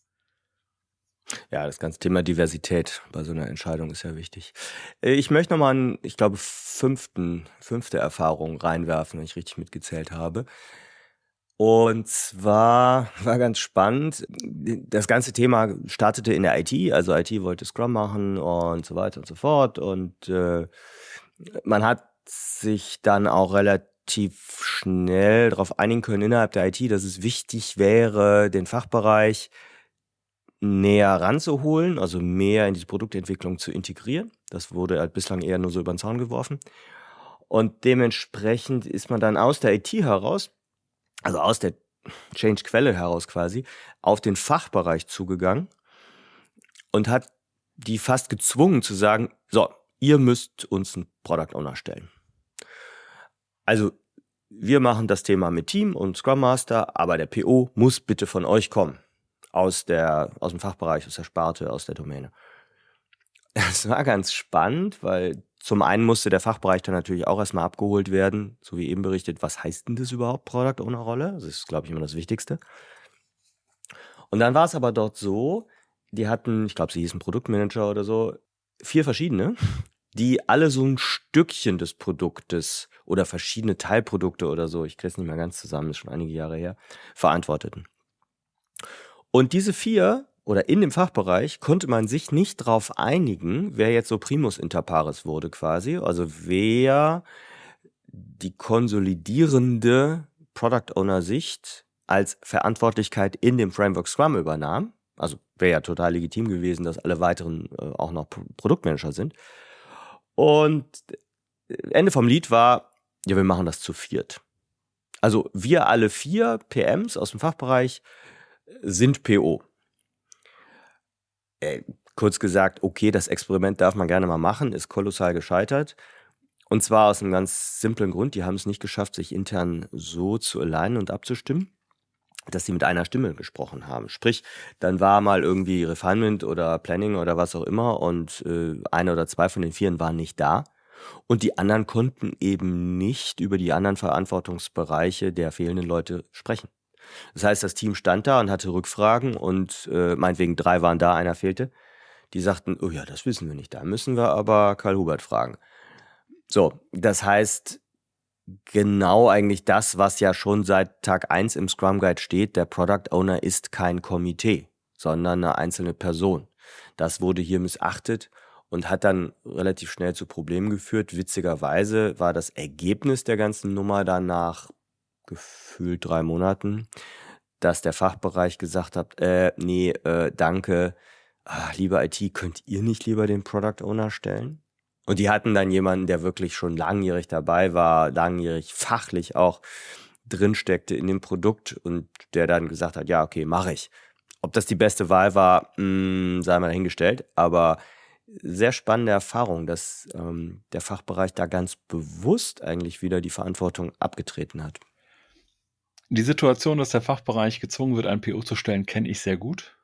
Ja, das ganze Thema Diversität bei so einer Entscheidung ist ja wichtig. Ich möchte nochmal einen, ich glaube, fünften, fünfte Erfahrung reinwerfen, wenn ich richtig mitgezählt habe. Und zwar war ganz spannend, das ganze Thema startete in der I T, also I T wollte Scrum machen und so weiter und so fort. Und äh, man hat sich dann auch relativ schnell darauf einigen können innerhalb der I T, dass es wichtig wäre, den Fachbereich näher ranzuholen, also mehr in die Produktentwicklung zu integrieren. Das wurde halt bislang eher nur so über den Zaun geworfen. Und dementsprechend ist man dann aus der I T heraus, also aus der Change-Quelle heraus quasi, auf den Fachbereich zugegangen und hat die fast gezwungen zu sagen, so, ihr müsst uns einen Product Owner stellen. Also wir machen das Thema mit Team und Scrum Master, aber der P O muss bitte von euch kommen. Aus der, aus dem Fachbereich, aus der Sparte, aus der Domäne. Es war ganz spannend, weil zum einen musste der Fachbereich dann natürlich auch erstmal abgeholt werden, so wie eben berichtet, was heißt denn das überhaupt, Product Owner Rolle? Das ist, glaube ich, immer das Wichtigste. Und dann war es aber dort so, die hatten, ich glaube, sie hießen Produktmanager oder so, vier verschiedene, die alle so ein Stückchen des Produktes oder verschiedene Teilprodukte oder so, ich kriege es nicht mehr ganz zusammen, ist schon einige Jahre her, verantworteten. Und diese vier, oder in dem Fachbereich, konnte man sich nicht darauf einigen, wer jetzt so Primus inter pares wurde quasi, also wer die konsolidierende Product Owner Sicht als Verantwortlichkeit in dem Framework Scrum übernahm. Also wäre ja total legitim gewesen, dass alle weiteren äh, auch noch P- Produktmanager sind. Und Ende vom Lied war, ja, wir machen das zu viert. Also wir alle vier P Ms aus dem Fachbereich sind P O. Äh, kurz gesagt, okay, das Experiment darf man gerne mal machen, ist kolossal gescheitert. Und zwar aus einem ganz simplen Grund, die haben es nicht geschafft, sich intern so zu alignen und abzustimmen, dass sie mit einer Stimme gesprochen haben. Sprich, dann war mal irgendwie Refinement oder Planning oder was auch immer und äh, eine oder zwei von den Vieren waren nicht da. Und die anderen konnten eben nicht über die anderen Verantwortungsbereiche der fehlenden Leute sprechen. Das heißt, das Team stand da und hatte Rückfragen und äh, meinetwegen drei waren da, einer fehlte. Die sagten, oh ja, das wissen wir nicht, da müssen wir aber Karl Hubert fragen. So, das heißt, genau eigentlich das, was ja schon seit Tag eins im Scrum Guide steht, der Product Owner ist kein Komitee, sondern eine einzelne Person. Das wurde hier missachtet und hat dann relativ schnell zu Problemen geführt. Witzigerweise war das Ergebnis der ganzen Nummer dann nach gefühlt drei Monaten, dass der Fachbereich gesagt hat, äh, nee, äh, danke, ah, liebe I T, könnt ihr nicht lieber den Product Owner stellen? Und die hatten dann jemanden, der wirklich schon langjährig dabei war, langjährig fachlich auch drinsteckte in dem Produkt und der dann gesagt hat, ja, okay, mache ich. Ob das die beste Wahl war, mh, sei mal dahingestellt, aber sehr spannende Erfahrung, dass ähm, der Fachbereich da ganz bewusst eigentlich wieder die Verantwortung abgetreten hat. Die Situation, dass der Fachbereich gezwungen wird, ein P O zu stellen, kenne ich sehr gut.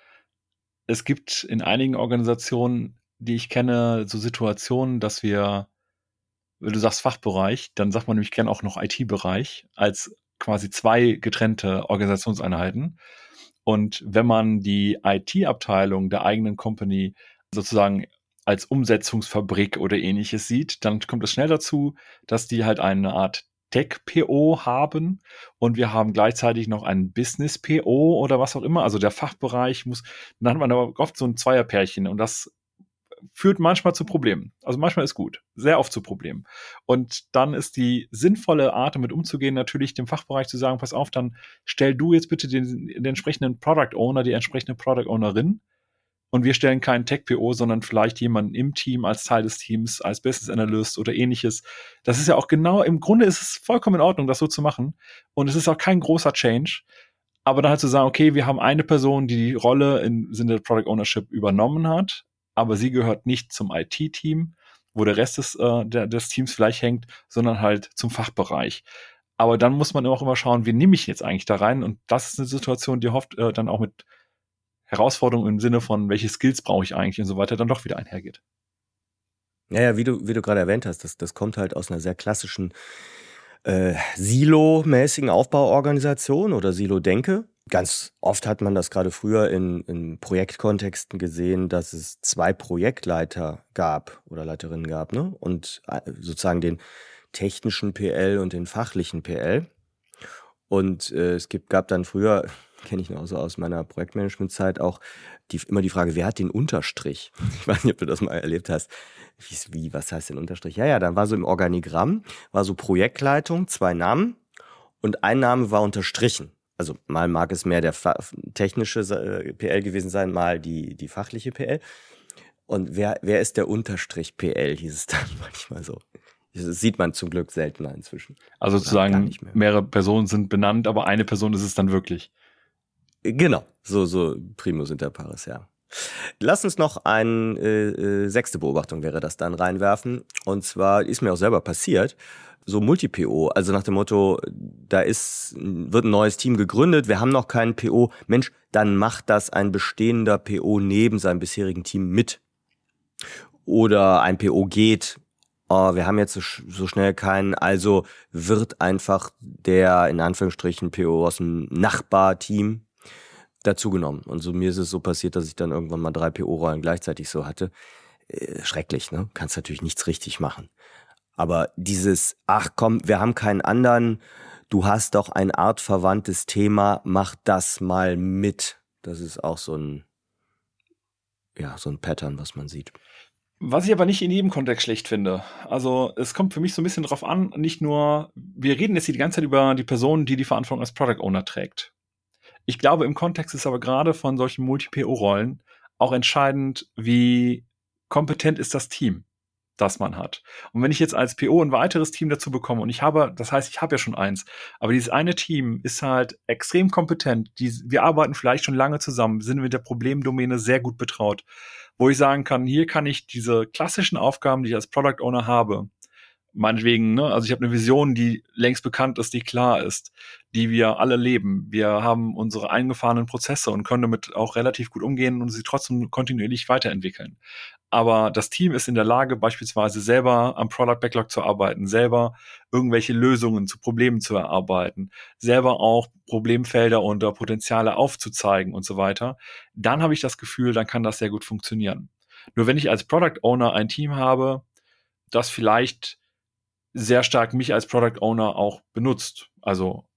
Es gibt in einigen Organisationen, die ich kenne, so Situationen, dass wir, wenn du sagst Fachbereich, dann sagt man nämlich gern auch noch I T-Bereich als quasi zwei getrennte Organisationseinheiten. Und wenn man die I T-Abteilung der eigenen Company sozusagen als Umsetzungsfabrik oder ähnliches sieht, dann kommt es schnell dazu, dass die halt eine Art Tech-P O haben und wir haben gleichzeitig noch einen Business-P O oder was auch immer. Also der Fachbereich muss, dann hat man aber oft so ein Zweierpärchen und das führt manchmal zu Problemen. Also manchmal ist gut, sehr oft zu Problemen. Und dann ist die sinnvolle Art, damit umzugehen, natürlich dem Fachbereich zu sagen, pass auf, dann stell du jetzt bitte den, den entsprechenden Product Owner, die entsprechende Product Ownerin und wir stellen keinen Tech-P O, sondern vielleicht jemanden im Team, als Teil des Teams, als Business Analyst oder ähnliches. Das ist ja auch genau, im Grunde ist es vollkommen in Ordnung, das so zu machen. Und es ist auch kein großer Change. Aber dann halt zu sagen, okay, wir haben eine Person, die die Rolle im Sinne der Product Ownership übernommen hat, aber sie gehört nicht zum I T-Team, wo der Rest des, äh, der, des Teams vielleicht hängt, sondern halt zum Fachbereich. Aber dann muss man auch immer schauen, wen nehme ich jetzt eigentlich da rein? Und das ist eine Situation, die oft äh, dann auch mit Herausforderungen im Sinne von, welche Skills brauche ich eigentlich und so weiter, dann doch wieder einhergeht. Ja, ja, wie du, wie du gerade erwähnt hast, das, das kommt halt aus einer sehr klassischen äh, Silo-mäßigen Aufbauorganisation oder Silo-Denke. Ganz oft hat man das gerade früher in, in Projektkontexten gesehen, dass es zwei Projektleiter gab oder Leiterinnen gab, ne? Und sozusagen den technischen P L und den fachlichen P L. Und äh, es gibt, gab dann früher, kenne ich noch so aus meiner Projektmanagement-Zeit auch, die, immer die Frage, wer hat den Unterstrich? Ich weiß nicht, ob du das mal erlebt hast. Wie, wie, was heißt denn Unterstrich? Ja, ja, dann war so im Organigramm, war so Projektleitung, zwei Namen und ein Name war unterstrichen. Also mal mag es mehr der fa- technische äh, P L gewesen sein, mal die, die fachliche P L. Und wer, wer ist der Unterstrich P L, hieß es dann manchmal so. Das sieht man zum Glück seltener inzwischen. Also sozusagen mehrere Personen sind benannt, aber eine Person ist es dann wirklich. Genau, so, so primus inter pares, ja. Lass uns noch eine äh, äh, sechste Beobachtung wäre das dann reinwerfen. Und zwar ist mir auch selber passiert, so Multi-P O, also nach dem Motto, da ist, wird ein neues Team gegründet, wir haben noch keinen P O. Mensch, dann macht das ein bestehender P O neben seinem bisherigen Team mit. Oder ein P O geht, oh, wir haben jetzt so, so schnell keinen, also wird einfach der, in Anführungsstrichen, P O aus dem Nachbarteam dazugenommen. Und so mir ist es so passiert, dass ich dann irgendwann mal drei P O-Rollen gleichzeitig so hatte. Äh, schrecklich, ne? Kannst natürlich nichts richtig machen. Aber dieses, ach komm, wir haben keinen anderen, du hast doch ein artverwandtes Thema, mach das mal mit. Das ist auch so ein, ja, so ein Pattern, was man sieht. Was ich aber nicht in jedem Kontext schlecht finde. Also es kommt für mich so ein bisschen drauf an, nicht nur, wir reden jetzt hier die ganze Zeit über die Person, die die Verantwortung als Product Owner trägt. Ich glaube, im Kontext ist aber gerade von solchen Multi-P O-Rollen auch entscheidend, wie kompetent ist das Team, das man hat. Und wenn ich jetzt als P O ein weiteres Team dazu bekomme und ich habe, das heißt, ich habe ja schon eins, aber dieses eine Team ist halt extrem kompetent, die, wir arbeiten vielleicht schon lange zusammen, sind mit der Problemdomäne sehr gut betraut, wo ich sagen kann, hier kann ich diese klassischen Aufgaben, die ich als Product Owner habe, meinetwegen, ne, also ich habe eine Vision, die längst bekannt ist, die klar ist, die wir alle leben. Wir haben unsere eingefahrenen Prozesse und können damit auch relativ gut umgehen und sie trotzdem kontinuierlich weiterentwickeln. Aber das Team ist in der Lage, beispielsweise selber am Product Backlog zu arbeiten, selber irgendwelche Lösungen zu Problemen zu erarbeiten, selber auch Problemfelder oder Potenziale aufzuzeigen und so weiter. Dann habe ich das Gefühl, dann kann das sehr gut funktionieren. Nur wenn ich als Product Owner ein Team habe, das vielleicht sehr stark mich als Product Owner auch benutzt. Also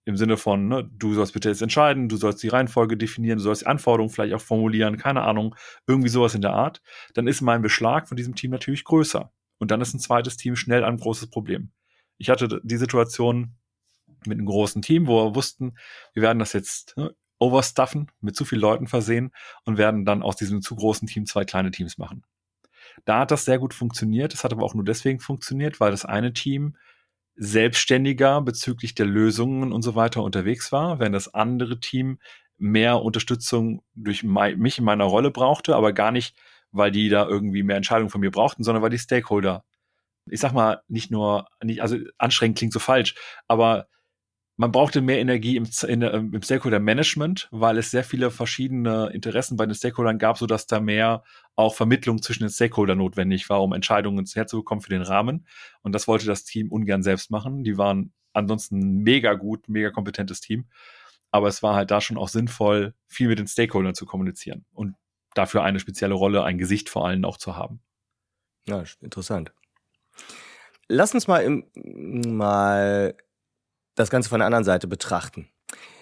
im Sinne von, ne, du sollst bitte jetzt entscheiden, du sollst die Reihenfolge definieren, du sollst die Anforderungen vielleicht auch formulieren, keine Ahnung, irgendwie sowas in der Art, dann ist mein Beschlag von diesem Team natürlich größer. Und dann ist ein zweites Team schnell ein großes Problem. Ich hatte die Situation mit einem großen Team, wo wir wussten, wir werden das jetzt ne, overstuffen, mit zu vielen Leuten versehen und werden dann aus diesem zu großen Team zwei kleine Teams machen. Da hat das sehr gut funktioniert. Das hat aber auch nur deswegen funktioniert, weil das eine Team selbstständiger bezüglich der Lösungen und so weiter unterwegs war, während das andere Team mehr Unterstützung durch mich in meiner Rolle brauchte, aber gar nicht, weil die da irgendwie mehr Entscheidungen von mir brauchten, sondern weil die Stakeholder, ich sag mal, nicht nur, nicht, also anstrengend klingt so falsch, aber man brauchte mehr Energie im, in, im Stakeholder-Management, weil es sehr viele verschiedene Interessen bei den Stakeholdern gab, sodass da mehr auch Vermittlung zwischen den Stakeholdern notwendig war, um Entscheidungen herzubekommen für den Rahmen. Und das wollte das Team ungern selbst machen. Die waren ansonsten mega gut, mega kompetentes Team. Aber es war halt da schon auch sinnvoll, viel mit den Stakeholdern zu kommunizieren und dafür eine spezielle Rolle, ein Gesicht vor allem auch zu haben. Ja, interessant. Lass uns mal, im, mal das Ganze von der anderen Seite betrachten.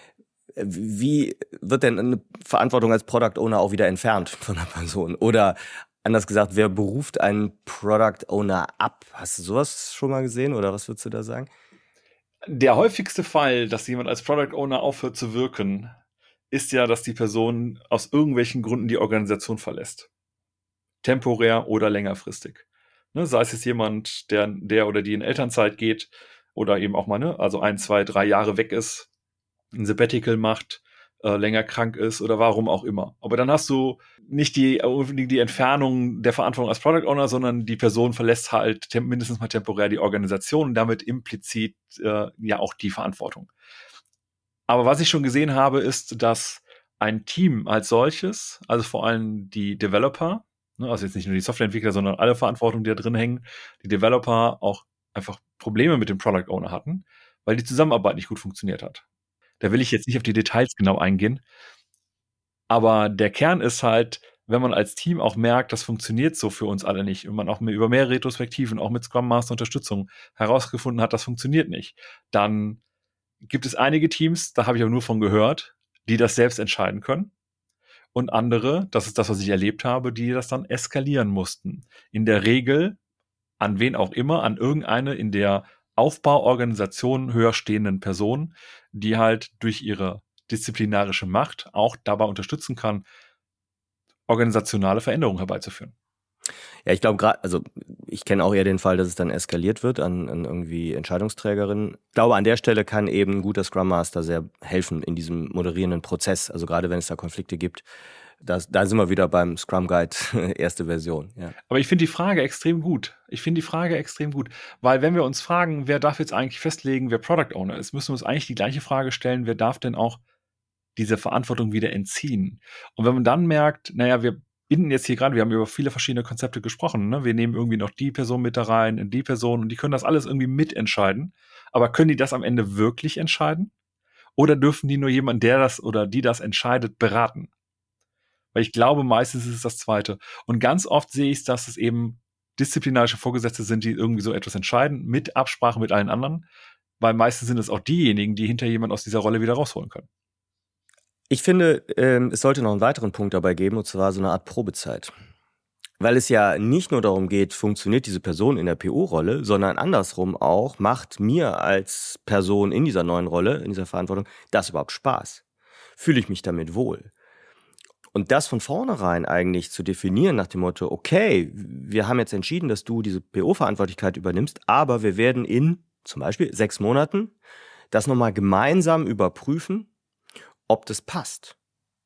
Wie wird denn eine Verantwortung als Product Owner auch wieder entfernt von einer Person? Oder anders gesagt, wer beruft einen Product Owner ab? Hast du sowas schon mal gesehen oder was würdest du da sagen? Der häufigste Fall, dass jemand als Product Owner aufhört zu wirken, ist ja, dass die Person aus irgendwelchen Gründen die Organisation verlässt. Temporär oder längerfristig. Ne, sei es jetzt jemand, der, der oder die in Elternzeit geht, oder eben auch mal, ne, also ein, zwei, drei Jahre weg ist, ein Sabbatical macht, äh, länger krank ist oder warum auch immer. Aber dann hast du nicht die, die Entfernung der Verantwortung als Product Owner, sondern die Person verlässt halt tem- mindestens mal temporär die Organisation und damit implizit äh, ja auch die Verantwortung. Aber was ich schon gesehen habe, ist, dass ein Team als solches, also vor allem die Developer, ne, also jetzt nicht nur die Softwareentwickler, sondern alle Verantwortungen, die da drin hängen, die Developer auch einfach Probleme mit dem Product Owner hatten, weil die Zusammenarbeit nicht gut funktioniert hat. Da will ich jetzt nicht auf die Details genau eingehen, aber der Kern ist halt, wenn man als Team auch merkt, das funktioniert so für uns alle nicht und man auch über mehrere Retrospektiven, auch mit Scrum Master Unterstützung herausgefunden hat, das funktioniert nicht, dann gibt es einige Teams, da habe ich auch nur von gehört, die das selbst entscheiden können und andere, das ist das, was ich erlebt habe, die das dann eskalieren mussten. In der Regel an wen auch immer, an irgendeine in der Aufbauorganisation höher stehenden Person, die halt durch ihre disziplinarische Macht auch dabei unterstützen kann, organisationale Veränderungen herbeizuführen. Ja, ich glaube gerade, also ich kenne auch eher den Fall, dass es dann eskaliert wird an, an irgendwie Entscheidungsträgerinnen. Ich glaube, an der Stelle kann eben ein guter Scrum Master sehr helfen in diesem moderierenden Prozess, also gerade wenn es da Konflikte gibt. Das, da sind wir wieder beim Scrum Guide, erste Version. Ja. Aber ich finde die Frage extrem gut. Ich finde die Frage extrem gut, weil wenn wir uns fragen, wer darf jetzt eigentlich festlegen, wer Product Owner ist, müssen wir uns eigentlich die gleiche Frage stellen, wer darf denn auch diese Verantwortung wieder entziehen? Und wenn man dann merkt, naja, wir binden jetzt hier gerade, wir haben über viele verschiedene Konzepte gesprochen, ne? Wir nehmen irgendwie noch die Person mit da rein, die Person und die können das alles irgendwie mitentscheiden. Aber können die das am Ende wirklich entscheiden? Oder dürfen die nur jemand, der das oder die das entscheidet, beraten? Weil ich glaube, meistens ist es das Zweite. Und ganz oft sehe ich es, dass es eben disziplinarische Vorgesetzte sind, die irgendwie so etwas entscheiden, mit Absprache mit allen anderen. Weil meistens sind es auch diejenigen, die hinter jemand aus dieser Rolle wieder rausholen können. Ich finde, ähm, es sollte noch einen weiteren Punkt dabei geben, und zwar so eine Art Probezeit. Weil es ja nicht nur darum geht, funktioniert diese Person in der P O-Rolle, sondern andersrum auch, macht mir als Person in dieser neuen Rolle, in dieser Verantwortung, das überhaupt Spaß? Fühle ich mich damit wohl? Und das von vornherein eigentlich zu definieren nach dem Motto, okay, wir haben jetzt entschieden, dass du diese P O-Verantwortlichkeit übernimmst, aber wir werden in zum Beispiel sechs Monaten das nochmal gemeinsam überprüfen, ob das passt.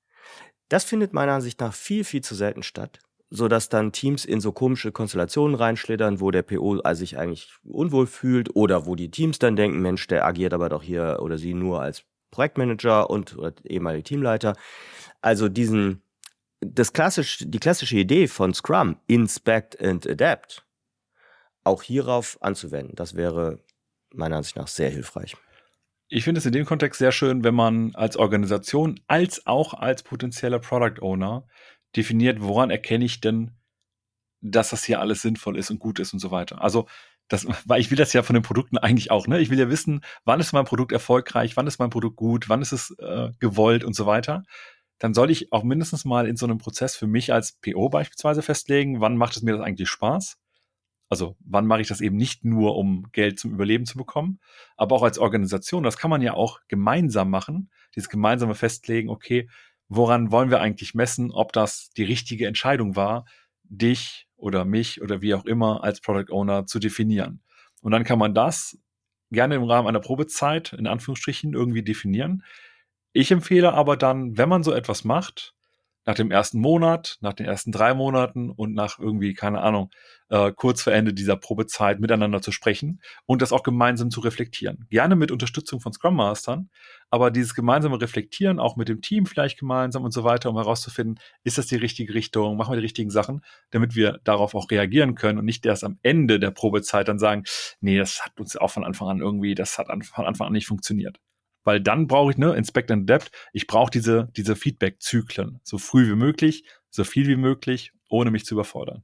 Das findet meiner Ansicht nach viel, viel zu selten statt, sodass dann Teams in so komische Konstellationen reinschlittern, wo der P O sich eigentlich unwohl fühlt oder wo die Teams dann denken, Mensch, der agiert aber doch hier oder sie nur als Projektmanager und oder ehemalige Teamleiter. Also diesen, das klassisch, die klassische Idee von Scrum, Inspect and Adapt, auch hierauf anzuwenden, das wäre meiner Ansicht nach sehr hilfreich. Ich finde es in dem Kontext sehr schön, wenn man als Organisation als auch als potenzieller Product Owner definiert, woran erkenne ich denn, dass das hier alles sinnvoll ist und gut ist und so weiter. Also Das, weil ich will das ja von den Produkten eigentlich auch, ne? Ich will ja wissen, wann ist mein Produkt erfolgreich, wann ist mein Produkt gut, wann ist es äh, gewollt und so weiter. Dann soll ich auch mindestens mal in so einem Prozess für mich als P O beispielsweise festlegen, wann macht es mir das eigentlich Spaß? Also wann mache ich das eben nicht nur, um Geld zum Überleben zu bekommen, aber auch als Organisation. Das kann man ja auch gemeinsam machen, dieses gemeinsame Festlegen, okay, woran wollen wir eigentlich messen, ob das die richtige Entscheidung war, dich oder mich oder wie auch immer als Product Owner zu definieren. Und dann kann man das gerne im Rahmen einer Probezeit, in Anführungsstrichen, irgendwie definieren. Ich empfehle aber dann, wenn man so etwas macht, nach dem ersten Monat, nach den ersten drei Monaten und nach irgendwie, keine Ahnung, äh, kurz vor Ende dieser Probezeit miteinander zu sprechen und das auch gemeinsam zu reflektieren. Gerne mit Unterstützung von Scrum Mastern, aber dieses gemeinsame Reflektieren, auch mit dem Team vielleicht gemeinsam und so weiter, um herauszufinden, ist das die richtige Richtung, machen wir die richtigen Sachen, damit wir darauf auch reagieren können und nicht erst am Ende der Probezeit dann sagen, nee, das hat uns auch von Anfang an irgendwie, das hat von Anfang an nicht funktioniert. Weil dann brauche ich, ne, Inspect and Adapt, ich brauche diese, diese Feedback-Zyklen, so früh wie möglich, so viel wie möglich, ohne mich zu überfordern.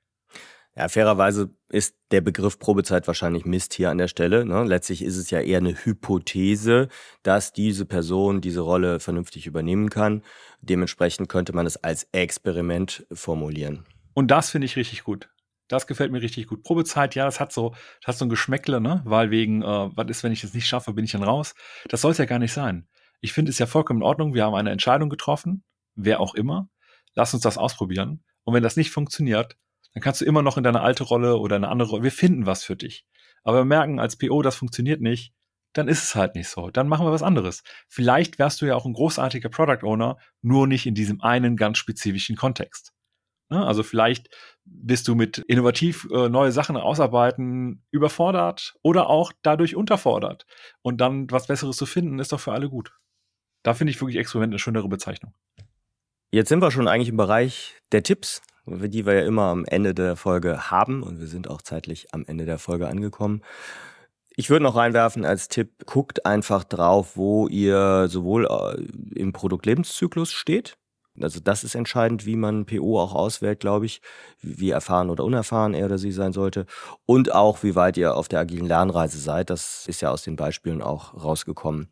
Ja, fairerweise ist der Begriff Probezeit wahrscheinlich Mist hier an der Stelle. Ne? Letztlich ist es ja eher eine Hypothese, dass diese Person diese Rolle vernünftig übernehmen kann. Dementsprechend könnte man es als Experiment formulieren. Und das finde ich richtig gut. Das gefällt mir richtig gut. Probezeit, ja, das hat so, das hat so ein Geschmäckle, ne? Weil wegen, äh, was ist, wenn ich das nicht schaffe, bin ich dann raus? Das soll es ja gar nicht sein. Ich finde es ja vollkommen in Ordnung. Wir haben eine Entscheidung getroffen, wer auch immer. Lass uns das ausprobieren. Und wenn das nicht funktioniert, dann kannst du immer noch in deine alte Rolle oder eine andere Rolle. Wir finden was für dich. Aber wir merken als P O, das funktioniert nicht. Dann ist es halt nicht so. Dann machen wir was anderes. Vielleicht wärst du ja auch ein großartiger Product Owner, nur nicht in diesem einen ganz spezifischen Kontext. Also vielleicht bist du mit innovativ äh, neue Sachen ausarbeiten überfordert oder auch dadurch unterfordert. Und dann was Besseres zu finden, ist doch für alle gut. Da finde ich wirklich Experiment eine schönere Bezeichnung. Jetzt sind wir schon eigentlich im Bereich der Tipps, die wir ja immer am Ende der Folge haben. Und wir sind auch zeitlich am Ende der Folge angekommen. Ich würde noch reinwerfen als Tipp, guckt einfach drauf, wo ihr sowohl im Produktlebenszyklus steht. Also das ist entscheidend, wie man P O auch auswählt, glaube ich, wie erfahren oder unerfahren er oder sie sein sollte und auch, wie weit ihr auf der agilen Lernreise seid. Das ist ja aus den Beispielen auch rausgekommen.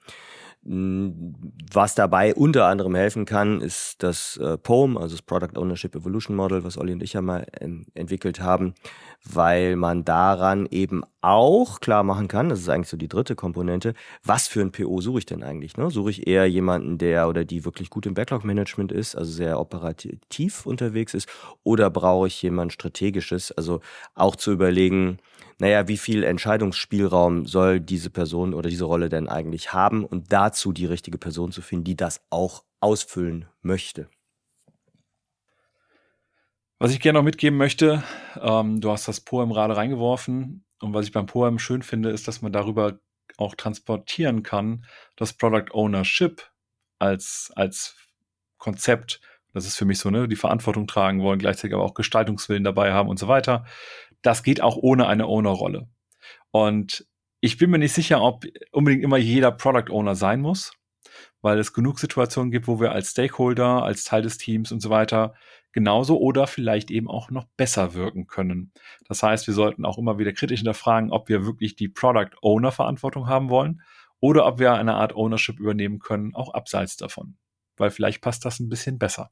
Was dabei unter anderem helfen kann, ist das äh, P O E M, also das Product Ownership Evolution Model, was Olli und ich ja mal ähm, entwickelt haben, weil man daran eben auch klar machen kann, das ist eigentlich so die dritte Komponente, was für ein P O suche ich denn eigentlich? Ne? Suche ich eher jemanden, der oder die wirklich gut im Backlog-Management ist, also sehr operativ unterwegs ist, oder brauche ich jemand Strategisches, also auch zu überlegen, naja, wie viel Entscheidungsspielraum soll diese Person oder diese Rolle denn eigentlich haben und dazu die richtige Person zu finden, die das auch ausfüllen möchte. Was ich gerne noch mitgeben möchte, ähm, du hast das P O E M gerade reingeworfen und was ich beim P O E M schön finde, ist, dass man darüber auch transportieren kann, das Product Ownership als, als Konzept, das ist für mich so, ne, die Verantwortung tragen wollen, gleichzeitig aber auch Gestaltungswillen dabei haben und so weiter. Das geht auch ohne eine Owner-Rolle. Und ich bin mir nicht sicher, ob unbedingt immer jeder Product Owner sein muss, weil es genug Situationen gibt, wo wir als Stakeholder, als Teil des Teams und so weiter genauso oder vielleicht eben auch noch besser wirken können. Das heißt, wir sollten auch immer wieder kritisch hinterfragen, ob wir wirklich die Product Owner Verantwortung haben wollen oder ob wir eine Art Ownership übernehmen können, auch abseits davon. Weil vielleicht passt das ein bisschen besser.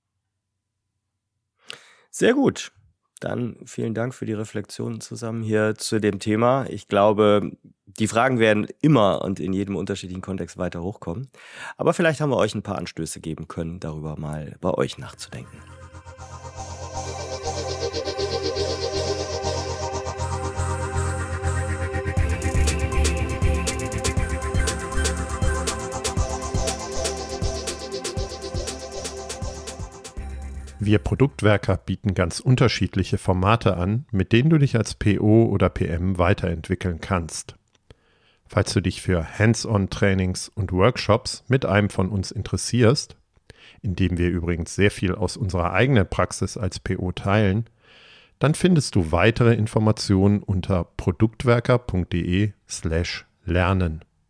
Sehr gut. Dann vielen Dank für die Reflexion zusammen hier zu dem Thema. Ich glaube, die Fragen werden immer und in jedem unterschiedlichen Kontext weiter hochkommen. Aber vielleicht haben wir euch ein paar Anstöße geben können, darüber mal bei euch nachzudenken. Wir Produktwerker bieten ganz unterschiedliche Formate an, mit denen du dich als P O oder P M weiterentwickeln kannst. Falls du dich für Hands-on-Trainings und Workshops mit einem von uns interessierst, in dem wir übrigens sehr viel aus unserer eigenen Praxis als P O teilen, dann findest du weitere Informationen unter produktwerker punkt de slash lernen.